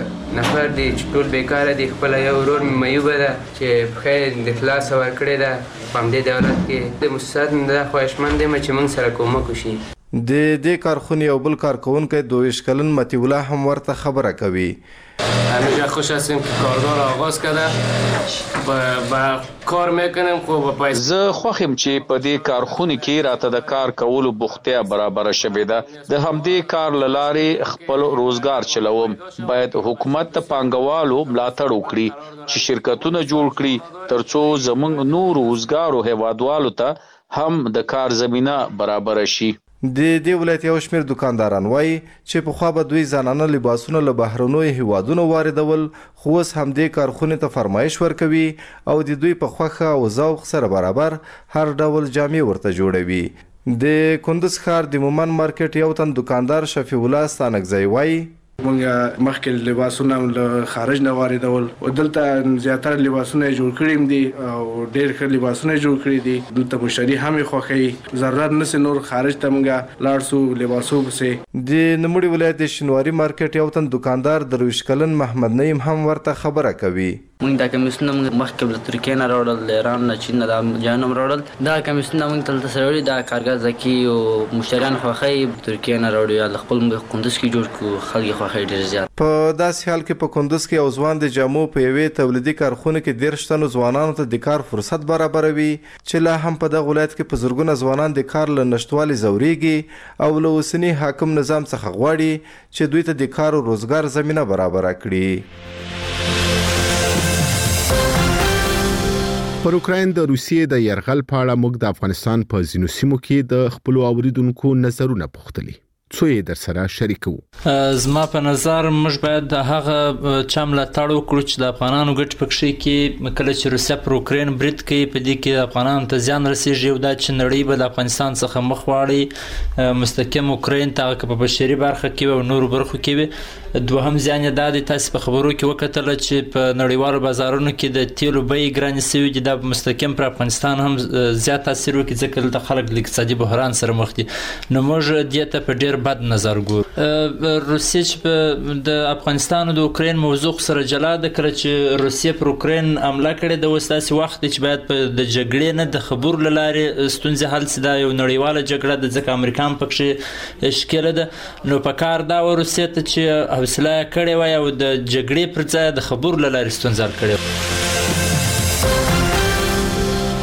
نفر دی چې ټول بیکاره دي. خپله یو ورور مې میوبه ده چې پښه د خلاصه ورکړې ده په همدې دولت کې. د مؤسسات نه دا خواهشمند یم چې موږ سره کومک وشي. د دې کارخونې یو بل کارکوونکی 22 کلن مطیع الله هم ورته خبره کوي. همیشه خوش هستیم که کارگاه آغاز کرده با کار میکنیم. خب زه خوښ یم چې په دې کارخونه کې راته د کار کولو بوختیا برابر شوې ده. د همدې کار له لارې خپل روزګار چلوم. باید حکومت ته پانګوالو ملاتړ وکړي چې شرکتونه جوړ کړي ترڅو زموږ نور وزګارو هیوادوالو ته هم د کار زمينه برابر شي. د دې ولایت یو شمېر دکانداران وایي چې پخوا به دوی زنانه لباسونه له بهرنیو هیوادونو واردول، خو اوس همدې کارخونې ته فرمایش ورکوي او د دوی په خوښه او ذوق سره برابر هر ډول جامې ورته جوړوي. د کندوز ښار د مومن مارکیټ یو تن دکاندار شفیع الله ستانکزی وایي مونږ مخکې لباسونه له خارج نه واردول او دلته زیاتره لباسونه جوړ کړي دي او ډېر ښه لباسونه جوړ کړي دي. دلته مشتری هم خوښوي، ضرورت نشي نور خارج ته مونږ لاړ شو لباسو پسې. د نوموړي ولایت د شینواري مارکیټ یو تن دکاندار 23 کلن محمد نعیم هم ورته خبره کوي. مونږ دا کمیسونه مونږ مخکې له ترکیې نه راوړل، له ایران نه، چین نه، دا جانم راوړل. دا کمیسونه مونږ تل تسوي دا کارګر ځکه او مشتریان خوښي ترکیې نه راوړل، خپل کندوز کې جوړ کو خلک خوښي ډېر زیات. په داسې حال کې په کندوز کې یو ځوان د جامو په یوې تولیدي کارخونه کې 13 تنو ځوانانو ته د کار فرصت برابروي چې لا هم په دغه ولایت کې په زرګونه ځوانان د کار له نشټوالي ځوريږي او له اوسني حاکم نظام څخه غواړي چې دوی ته د کار او روزګار زمينه برابر کړي. پر اوکراین د روسیې د يرغل په اړه موږ د افغانستان په ځینو سیمو کې د خپل اوریدونکو نظرونه پوښتلي. څو یې در سره شریکو. زما په نظر موږ باید د هغه چا ملاتړ وکړو چې د افغانانو ګټې پکې کې کله چې روسیا پر اوکراین برید کوي په دې کې افغانانو ته زیان رسیږي او دا چې نړۍ به د افغانستان څخه مخ واړي مستقیم اوکراین ته په بشري برخه کې او نورو برخو کې وي. دوهم زیان یې دا دی تاسو په خبرو کې وکتل چې په نړیوالو بازارونو کې د تیلو بیې ګرانې شوي دي. دا مستقیم پر افغانستان هم زیات تاثیر وکړي ځکه دلته خلک د اقتصادي بحران سره مخ دي. نو موږ دې ته په ډېر بد نظر ګورو. روسیه چې د افغانستان او د اوکراین موضوع سره جلا ده، کله چې روسیه پر اوکراین حمله کړې د وساسي وخت چې باید په د جګړې نه د خبرو لاره ستونزې حل سي. دا یو نړیواله جګړه ده ځکه امریکا هم پکې ښکېله ده. نو په کار دا روسیه ته چې حوصله کړې وای او د جګړې پر ځای د خبرو لاره ستونزې حل کړې.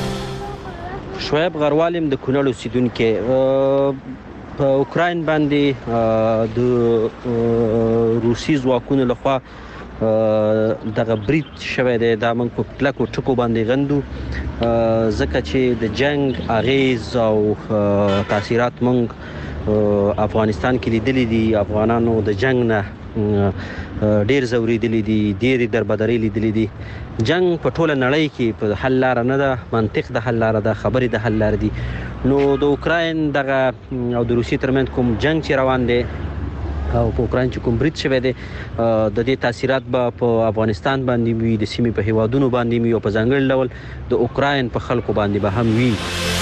شعیب غروالم د کونړ اوسیدونکو په اوکراین باندې د روسي ځواکونو لخوا دغه برید شوی دی دا موږ په کلکو ټکو باندې غندو ځکه چې د جنگ اغیز او تاثیرات موږ افغانستان کې لیدلې دي افغانانو د جنگ نه ډیر زوریدلې دي ډیر دربدري لیدلې دي جنگ په ټوله نړۍ کې په حل لار نه ده منطق د حل لار ده خبرې د حل لار دي نو د اوکراین دغه او د روسي ترمنځ کوم جنگ چې روان دی او په اوکراین چې کوم برید شوی دی د دې تاثیرات به په افغانستان باندې وي د سیمې په هیوادونو باندې وي او په ځانګړي ډول د اوکراین په خلکو باندې به هم وي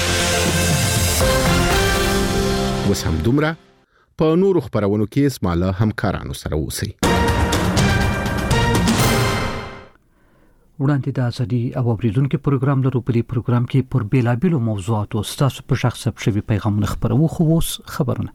وس هم دومره په نورو خبرونو کې اسماله همکارانو سره اوسئ وړاندې د ازادي او اوریدونکو پروګرام لرو په دې پروګرام کې پر بیلابیلو موضوعاتو ستاسو په شخص شوي پیغامونه خبرو خو اوس خبرونه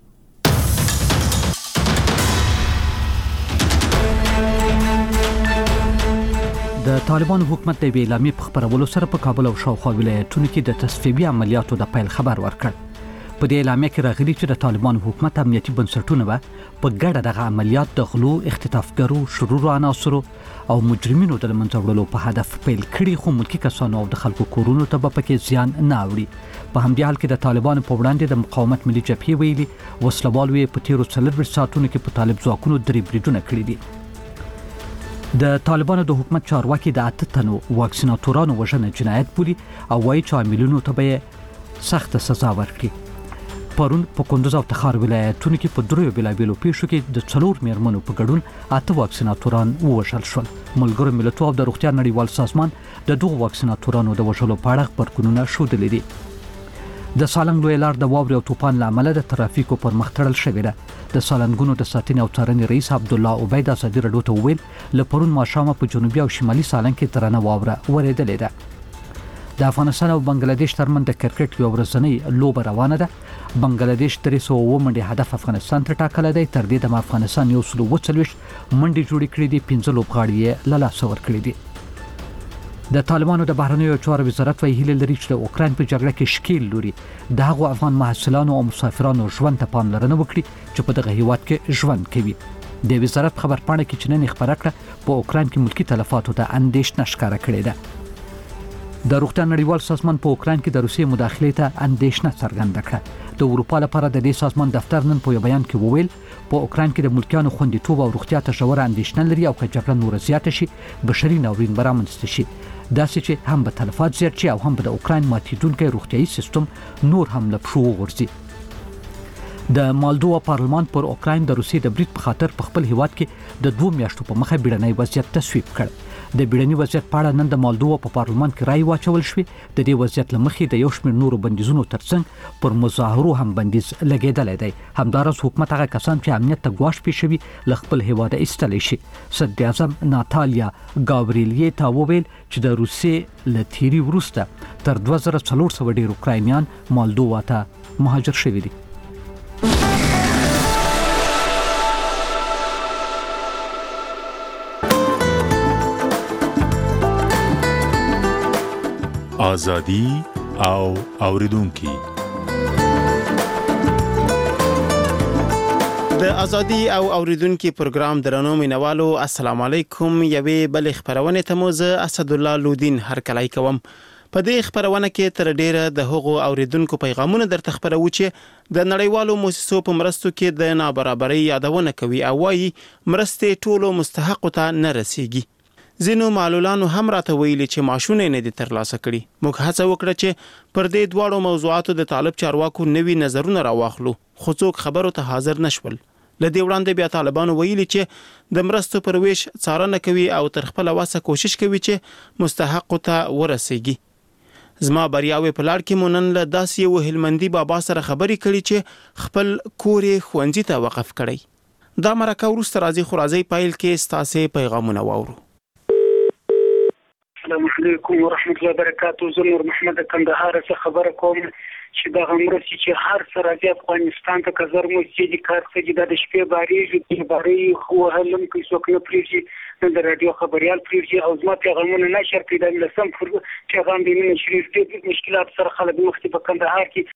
د طالبانو حکومت د اعلامیې په خبرولو سره په کابل او شاوخوا ولایتونو کې د تصفیوي عملیاتو د پیل خبر ورکړ په دې اعلامیه کې راغلي چې د طالبانو حکومت امنیتي بنسټونه به په ګډه دغه عملیات د غلو اختطافګرو شرورو عناصرو او مجرمینو د منځه وړلو په هدف پیل کړي خو ملکی کسانو او د خلکو کورونو ته به پکې زیان نه اوړي په همدې حال کې د طالبانو په وړاندې د مقاومت ملي جبهې ویلي وسلوالو په تیرو 40 ساعتونو کې په طالب ځواکونو درې بریدونه کړي دي د طالبانو د حکومت چارواکي د 8 تنو واکسیناتورانو وژنه جنایت بولي او وايي چې عاملونو ته به سخت سزا ورکړي پرون په کندوز او تخار ولایتونو کې په دریو بلابلو پیښو کې د 4 میرمنو په ګډون 8 واکسیناتوران ووژل شول ملګرو ملتونو د روغتیا نړیوال سازمان د دوه واکسیناتورانو د وژلو په اړه خبرونه شوډلې دي د سالنګ لوی لار د واوري او طوفان لامل د ترافیکو پر مخ تړل شوې ده د سالنګونو د ساتنې او څارنې رئیس عبد الله عبید ازادي رادیو ته ویل لپرون ماښام په جنوبي او شمالي سالنګ کې درنه واوره ورېدلې ده د افغانستان او بنگلاديش ترمن د کرکټ یو ورځنی لوبه روانه ده بنگلاديش 300 منډي هدف افغانستان ته ټاکل دی تر دې د افغانستان یو سلو وڅلوش منډي جوړې کړې دي 15 لوبغاړي له لاس ور کړې دي د طالبانو د بهرنیو چارو وزارت ویلي لري چې د اوکراین په جګړه کې شکیل لري د هغو افغان محصلانو او مسافرانو ژوند ته پاملرنه وکړي چې په دغه هیواد کې ژوند کوي د وزارت خبر پاڼه کې چې نن خبره کړه په اوکراین کې ملکی تلفاتو ته اندېښنه ښکاره کړې ده د روغتیا نړیوال سازمان په اوکراین کې د روسیې مداخلې ته اندېښنه څرګنده کړه د اروپا لپاره د دې سازمان دفتر نن په یو بیان کې وویل په اوکراین کې د ملکیانو خوندیتوب او روغتیا ته ژوره اندېښنه لري او که جګړه نور زیاته شي بشري ناورین به رامنځته شي داسې چې هم به تلفات زیات شي او هم به د اوکراین ماتیدونکي روغتیايي سیستم نور هم له پښو وغورځي د مالدووا پارلمان پر اوکراین د روسیې د برید په خاطر په خپل هیواد کې د 2 میاشتو په مخه بیړنی وضعیت تصویب کړ د بیړنی وضعیت په اړه نن د مالدووا په پارلمان کې رائے واچول شوې د دې وضعیت لمخې د یو شمېر نورو بندیزونو ترڅنګ پر مظاهرو هم بندیز لګیدل دی همدارس حکومت هغه کسان چې امنیت ته ګواښ پیښوي له خپل هیواد ایستلی شي صدر اعظم ناتالیا گاوریلیې ته وویل چې د روسیې له تیری وروسته تر 2400 ډیر اوکراینیان مالدووا ته مهاجر شوي دي ازادي او اوریدونکو د ازادي او اوریدونکو پروګرام درنو مینوالو السلام علیکم یوې بل خبرونه ته مو زه اسد الله لودین هر کلای کوم په دې خبرونه کې تر ډیره د هغو اوریدونکو پیغامونه درته خبرو چې د نړیوالو مؤسسو په مرستو کې د نابرابرۍ یادونه کوي او وايي مرستې ټولو مستحقو ته نه رسیږي زینو معلولانو هم راته ویلي چې ماشونه نه دي ترلاسه کړي موږ هڅه وکړه چې پر دې دواړو موضوعاتو د طالب چارواکو نوي نظرونه راواخلو خو څوک خبرو ته حاضر نشول لدې وړاندې بیا طالبانو ویلي چې د مرستو پر ویش څارنه کوي او تر خپل واسه کوشش کوي چې مستحقو ته ورسیږي زما بریاوي په لار کې مونن له داسې یو هلمندي بابا سره خبرې کړي چې خپل کورې خوندې ته وقف کړي دا مرکه ورسته راځي خو راځي پایل کې ستاسو پیغامونه واورو السلام علیکم ورحمت الله وبرکاتہ. زه نور محمد کندهار څخه خبره کوم چې دا غمرسي چې هر سره د افغانستان ته کزر مو چې د کار څخه د شپې باریږي باری خو هلم کې څوک نه پریږي د رادیو خبريال پریږي او زما پیغامونه نشر کړي د لسم پیغام دې نشریف دې مشکلات سره خلک مختلف په کندهار کې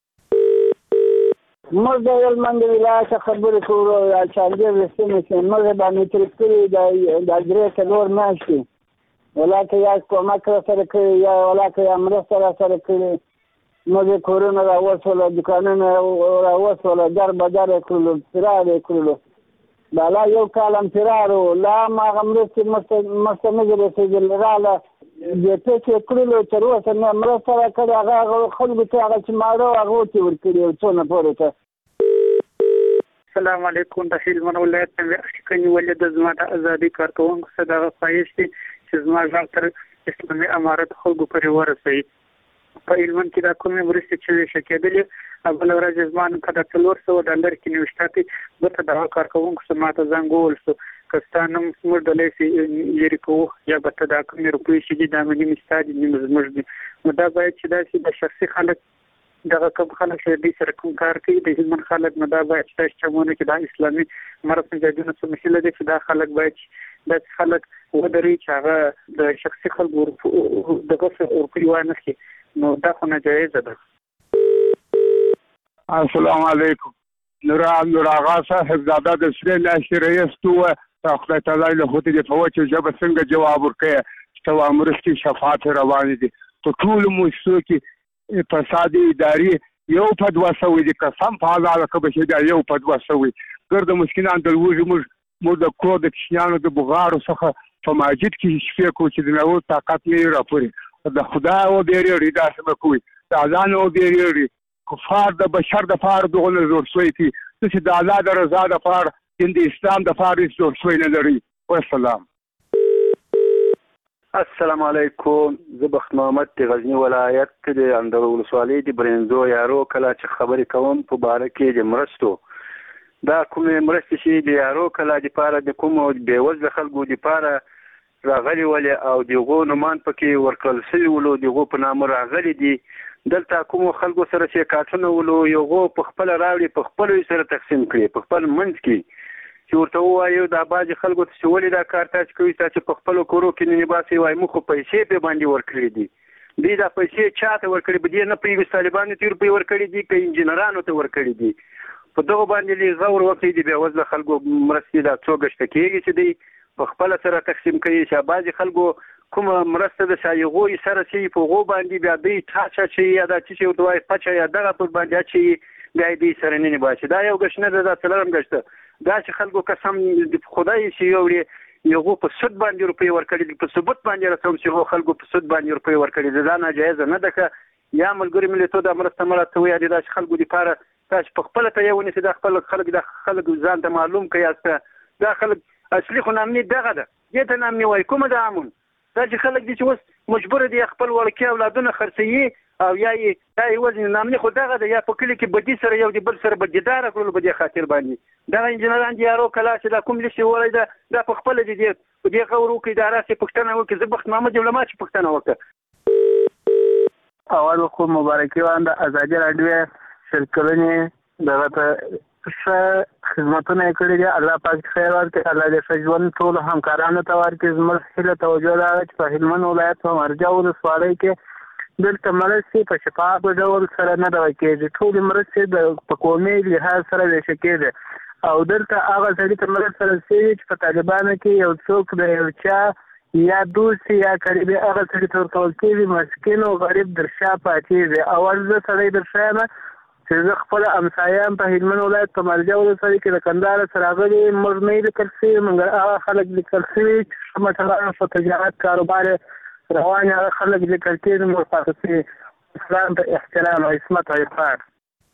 موږ د المند ولایت خبرې کوو چې څنګه وسته چې موږ باندې ترکړي د درې څلور ماشي ولکه یا کومک سره کوي یا ولکه یا مرسته سره کوي موږ کورونا راوصله دکانونه راوصله در بازار کولو فرار کولو بالا یو کالم فرارو لا ما غمرت مستمر رسیدل رااله د څه کولو تر اوسه نه مرسته کړي هغه خلکو ته هغه چې ماړو هغه ته ورکړي څونه پورته. السلام علیکم. د هلمند ولایت څخه کني ولید زما د ازادي کارکونکو صدقه پایشتي چې زما ځان تر اسلامي امارت خلکو پرې ورسوي. په هلمند کې د کومې مرستې چې شکېدلې اول ورځ زما په د $300 کې نیوشتاتي ورته د کارکونکو سماته زنګول سو کستانم موږ د لیسي لیریکو یا به د کومې روپۍ چې د امني مستادي نیمزمږ نو دا باید چې داسې د شخصي خلک دغه کوم خلک چې د سره کوم کار کوي د هلمند خلک نو دا باید چې چمونه کې د اسلامي مرسته جادونه څه مشکله ده چې دا خلک باید د خلک ودري چې هغه د شخصي خلکو دغه روپۍ وانه شي نو دا خو ناجایز ده. السلام علیکم. نور آغا صاحب زاده د سری ناشر رئیس تو خدای تعالی له هوته د فوج جواب څنګه جواب ورکړي چې امرستي شفاعت روان دي په ټول موسسو کې فساد اداري یو په 200 دي قسم په الله کبه چې دا یو په 200 ګرد مشکلان د وژمو د کو د کشنانو د بغارو څخه په ماجد کې شفیع کو چې د نو طاقت نه راپوري د خدا او بیري رضا سم کوي د اذان او بیري کفار د بشر د فار دغه زور شوي چې د الله د رضا د فار د اسلام د فار زور شوي نه لري. والسلام. السلام علیکم. زه بخت محمد د غزنی ولایت د اندر ولسوالۍ د برنزو یارو کله چې خبرې کوم په باره کې د مرستو دا کومې مرستې چې د یارو کله د پاره د کوم بېوزله خلکو د پاره راغلي ولې او دغه نومان پکې ورکړل شوي ولو دغه په نامه راغلي دي دلته کوم خلکو سره چې کارتونه ولو یو په خپل راوړي په خپل سره تقسیم کړي په خپل منځ کې چې ورته وایو دا باج خلکو ته ولې دا کار تاسو کوي چې په خپل کورو کې نه باسي وای مخ پیسې په باندې ورکړي دي دوی دا پیسې چاته ورکړي به دي نه په طالبانو تیر په ورکړي دي په انجنیرانو ته ورکړي دي په دغه باندې غور وکړي دي به وځه خلکو مرستې دا څوګشت کېږي چې دی په خپل سره تقسیم کوي چې باج خلکو کوم مرسته د شایغوي سره چې په غو باندې بیا دی تاسو چې یا دا چې دوی پچا یا دغه په باندې چې بیا دې سره نه باشي دا یو غشنه ده څلورم غشته دا چې خلکو قسم خدای شي یو په سود باندې روپی ورکړي په ثبوت باندې راځم چې خلکو په سود باندې روپی ورکړي دا ناجایز نه ده یا ملګری ملته د مرسته مرته وي دا چې خلکو لپاره تاسو په خپل ته یو نسی د خپل خلک ځان ته معلوم کړئ دا خلک اصلي خو نامني دغه ده دې ته نامني وای کومه ده امون دا چې خلک دي چې اوس مجبور دي خپل ورکه اولادونه خرڅي او یا یې وزن نامني خو دغه ده یا په کلی کې بدی سره یو دی بل سره بدیدار کړل به خاطر باندې دا انجنیران دي یارو کلا چې دا کوم لشي ولای دا په خپل دي دې غوړو کې اداره سي پښتنه وکي زبخت محمد علماء چې پښتنه وکړه اول خو مبارکي واند ازادي رادیو شرکلنې دغه ته خدمتونه کړی دي الله پاک خیر ورکړي الله دې فجون ټول همکارانو ته ورکړي زموږ هیله توجه ده چې په هلمند ولایت په مرجع ولسوالۍ کې دلته مرستې په شفاف ډول سره نه ډول کېږي ټول مرستې په قومي لحاظ سره ویشل کېږي او دلته هغه سړي ته مرسته رسېږي چې په طالبانو کې یو څوک د یو چا یا دوست یا قریبي هغه سړي ته ورکول کېږي مسکین او غریب در شا پاتېږي اول زه سړی در شا یم چې زه خپل امسایان په هلمند ولایت په مرجع ولسوالۍ کې د کندهار سره راغلي موږ نه لیکل شوي مګر هغه خلک لیکل شوي چې مثلا په تجارت کاروبار روان هغه خلک لیکل کېږي موږ پاتې اسلام په احترام او عصمت او عفت.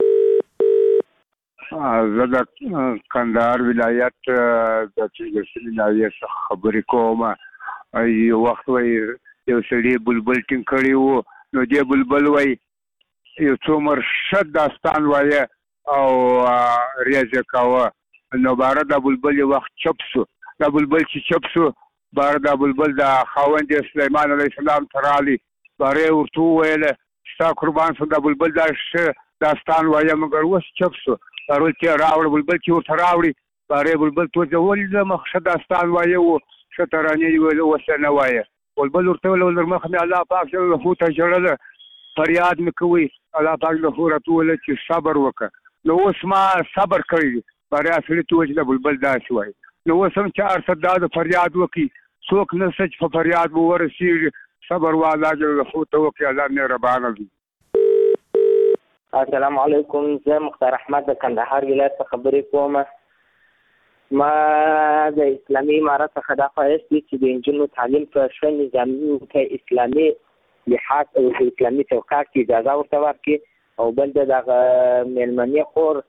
زه د کندهار ولایت د چیرګسلي ناویې څخه خبرې کوم یو وخت وایي یو سړي بلبل ټینګ کړی وو نو دې بلبل وایي یو څو مرشد داستان وایه او ریاضه کاوه نو باره دا بلبل یو وخت چپ شو دا بلبل چې چپ شو بار د بلبل د خاوند سليمان عليه السلام ترالي باره ورته ویل ستا قربان شو د بلبل داستان وایم مګر وس چپ شو ورول چې راوړ بلبل چې ورته راوړي باره بلبل تو ځول د مخشه داستان وایو شترانی ویل وسنه وایي بلبل ورته ول مخ مې الله پاک له هو ته جوړل فریاد مکوي الله پاک له هو راتول چې صبر وکړه نو اوس ما صبر کړی باره اصلي تو چې د بلبل داس وایي نو اوس هم چې ارصد د فریاد وکي څوک نه سچ په فریاد ورسیږي صبر والا له هو ته وکي الله مهربان دی. السلام علیکم زه مختار احمد د کندهار ولایت څخه خبرې کوم. ما د اسلامي امارت څخه دا خواهش دي چې د نجونو تعلیم په ښه نظامي په اسلامي لحاظ او اسلامي چوکاټ کې اجازه ورته ورکړي او بل د دغه میلمنې خور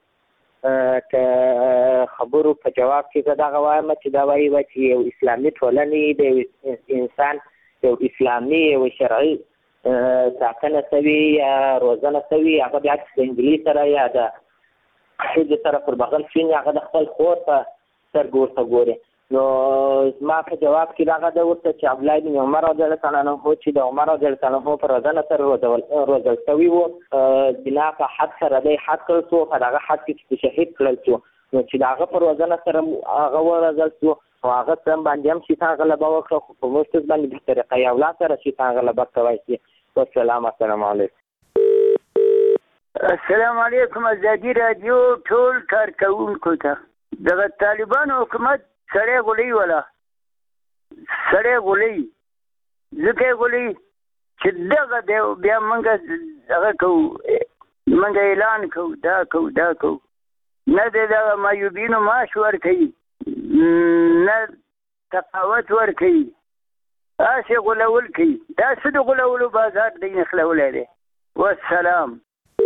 که خبرو په جواب کې زه دغه وایم چې دا وایي چې یو اسلامي ټولنې د انسان یو اسلامي یو شرعي ساتنه شوي یا روزنه شوي هغه بیا د انجلۍ سره یا د ښځې سره پر بغل کښېني هغه د خپل خور په سترګو ورته ګوري. نو زما په جواب کې دغه ده ورته چې عبدالله بن عمر رضی الله تعالی عنه چې د عمر رضی الله تعالی عنه په روزنه سره روزل شوي وو بنا په حد سره دی حد کړل شو په دغه حد کې چې شهید کړل شو نو چې د هغه په روزنه سره هغه وروزل شو او هغه سم باندې هم شیطان غلبه وکړه خو په موږ باندې په طریقه یو لا سره شیطان غلبه کوي شي. والسلام علیکم. السلام علیکم. ازادي رادیو ټول کارکونکو ته دغه طالبانو حکومت سړی غولي ولا سړی غولي ځکه غولي چې دغه بیا موږ هغه کوو موږ اعلان کوو دا کوو نه دغه مایوبینو معاش ورکوي نه تفاوت ورکوي هسې غولول کوي دا څه د غولولو بازار دی نښلولی دی. والسلام.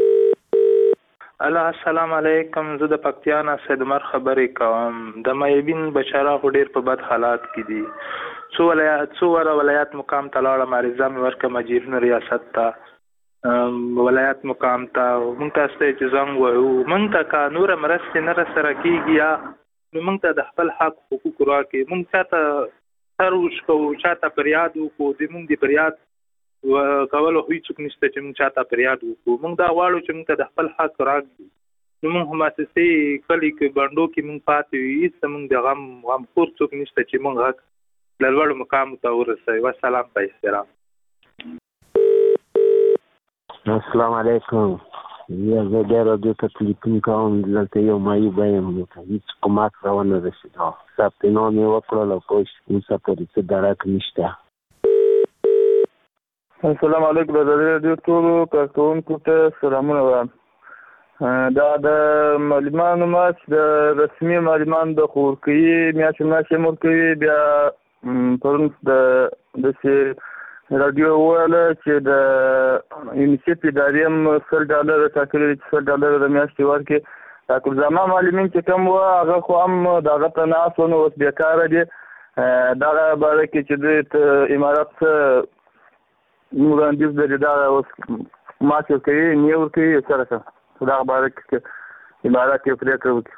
السلام علیکم. زه د پکتیا نه سید عمر خبرې کوم. د مایبین بچاره خو ډېر په بد حالات کې دي. څو ولایت مقام ته لاړم عریضه مې ورکړه مجیرونو ریاست ته ولایت مقام ته موږ ته ستاسو چې زنګ وایو موږ ته که نوره مرستې نه راسره کېږي یا نو موږ ته د خپل حق حقوق راکړي موږ چاته سر وشکوو چاته فریاد وکړو د موږ د فریاد کولو هیڅوک نشته چې موږ چاته فریاد وکړو موږ دا غواړو چې موږ ته د خپل حق راکړي نو موږ مؤسسې کلي کې بنډو کې موږ پاتې یو هېڅ موږ د غمخور څوک نشته چې موږ حق له لوړو مقامو ته ورسوي. والسلام په احترام. السلام علیکم. زه د رادیو ته تلیفون کوم دلته یو معیوب یم هېڅ کمک راونه رسېدو ثبت نام یې وکړل او پوه اوسه پورې څه درک نشته. السلام علیکم. د رادیو ټولو کارکوونکو ته سلامونه وایم. دا د معلمانو ماش د رسمي معلمانو د خورکوي میاشتې ورکوي بیا پرون د رادیو وویله چې د یونیسیف ادارې هم $100 ټاکلي دي چې $100 د میاشتې ورکړي. دا کلزامه معلمین چې کوم وو هغه خو هم د هغه ته ناست وو نو اوس بېکاره دي. دغه باره کې چې دوی امارت وړاندیز لري دا اوس معاش ورکوي نه ورکوي سره دغه باره کې امارت یې پرېکړه وکړي.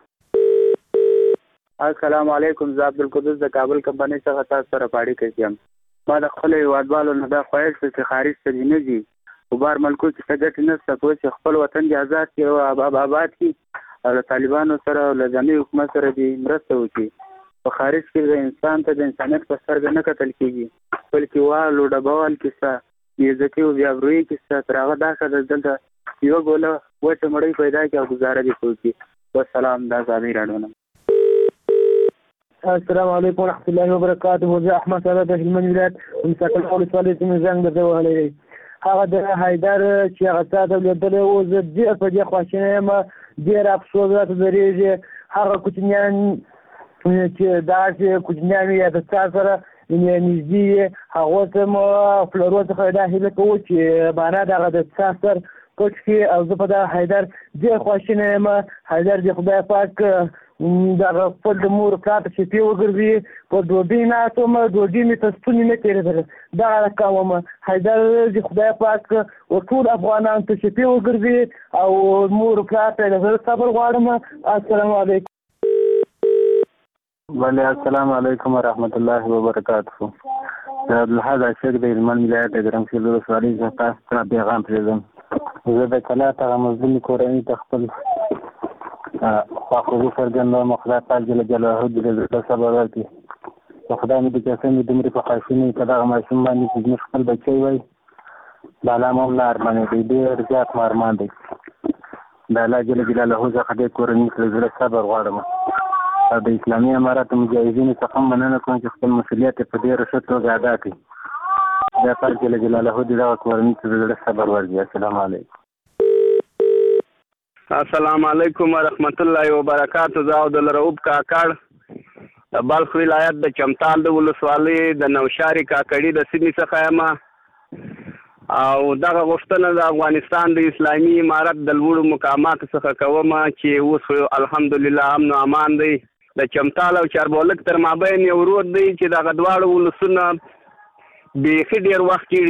السلام علیکم. زه عبدالقدوس د کابل کمپنۍ څخه تاسو سره په اړیکه کې یم. ما د خپلو هېوادوالو نه دا خواهش دی چې خارج ته دې نه ځي په بهر ملکو کې څه ګټې نشته په چې خپل وطن دې آزاد کړي او آباد کړي او له طالبانو سره او له ځاني حکومت سره دې مرسته وکړي. په خارج کې د انسان ته د انسانیت په سترګه نه کتل کېږي بلکې وال او ډبوال کیسه بېعزتي او بېابرویي کیسه تر هغه دا ښه ده دلته یوه ګوله وچه مړۍ پیدا کړي او ګزاره دې وکړي. والسلام. دا ازادي راډیو نه. السلام علیکم ورحمۃ اللہ وبرکاتہ. زه احمد صاحب د هلمند ولایت مساکل ولسوالۍ څخه زنګ درته وهلی دی. هغه د حیدر چې هغه تا ته لیدلی و زه ډېر په دې خواشینی یم ډېر افسوس راته درېږي. هغه کوچنیان چې داسې کوچنیان وي یا د تا سره نږدې وي هغو ته مو پلرو څخه دا هیله کوو چې معنا دغه د تا سر پټ کړي او زه په دغه حیدر ډېر خواشینی یم. حیدر دې خدای پاک دغه خپل د مور پلار ته شفې وګرځي. په ډوډۍ ناست وم ډوډۍ مې ته ستونې نه تېرېدله دغه رقم وم. حیدر دې خدای پاک ټول افغانانو ته شفې وګرځي او مور پلار ته د زړه صبر غواړم. السلام علیکم. بله السلام علیکم ورحمت الله وبرکاته. عبدالحد عاشق د هلمند ولایت د ګرمسیر ولسوالۍ څخه تاسو ته پیغام پرېږدم. زه د کلا هغه مظلومې کورنۍ ته خپل خواخوږي څرګندوم. خدای پاک جل جلاله دې د زړه صبر ورکړي. خدای مې د قسم دومره په خاصینې په دغه ماشوم باندې چې زموږ خپل بچی وای د الله مولا ارمان دی ډېر زیات ارمان دی. د الله جل جلاله څخه د کورنۍ ته زړه صبر غواړم او د اسلامي اماراتو مجاهدینو څخه مننه کوم چې خپل مسؤلیت په ډېره ښه توګه ادا کړي. خدای پاک جل جلاله دې دغه کورنۍ ته زړه صبر ورکړي. السلام علیکم. السلام علیکم ورحمت الله وبرکاته. زه عبدالرؤف کاکړ د بلخ ولایت د چمتال د ولسوالۍ د نوشاري کاکړي د سیمې څخه یم او دغه غوښتنه د افغانستان د اسلامي امارت د لوړو مقاماتو څخه کوم چې اوس الحمدلله امن او امان دی. د چمتال او چاربولک تر مابین یو رود دی چې دغه دواړو ولسونه بیخي ډېر وخت